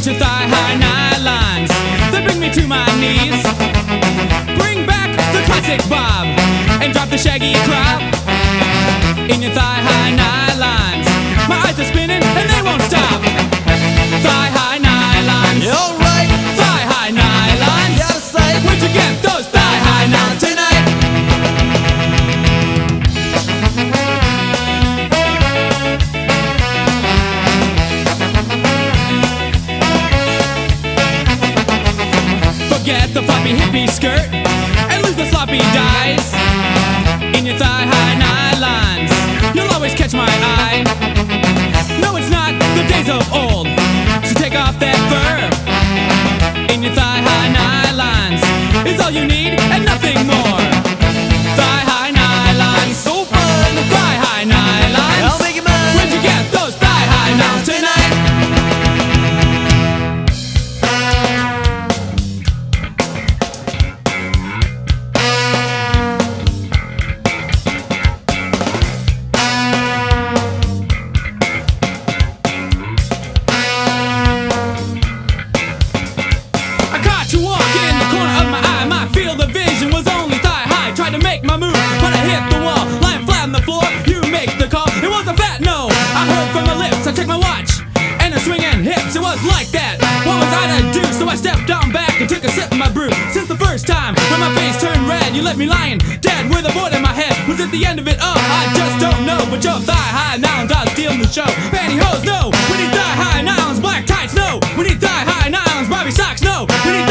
Got your thigh-high nylons that bring me to my knees. Bring back the classic bob and drop the shaggy crop. In your thigh-high nylons, my eyes are spinning and they won't stop. Thigh-high nylons, Alright, thigh-high nylons. gotta say, Where'd you get those thigh-high nylons tonight? Forget the floppy hippie skirt and lose the sloppy dyes. In your thigh-high nylons, you'll always catch my eye. No, it's not the days of old, so take off that fur. In your thigh-high nylons is all you need and nothing more. Thigh-high nylons, so fun, thigh-high nylons. I'll make it mine. Where'd you get those thigh-high nylons tonight? To make my move, when I hit the wall, lying flat on the floor, you make the call. It was a fat no. I heard from my lips. I checked my watch and the swinging hips. It was like that. What was I to do? So I stepped down back and took a sip of my brew. Since the first time when my face turned red, you left me lying dead with a bullet in my head. Was it the end of it? Oh, I just don't know. But your thigh-high nylons are stealing the show. Pantyhose, no. We need thigh-high nylons. Black tights, no. We need thigh-high nylons. Bobby socks, no. We need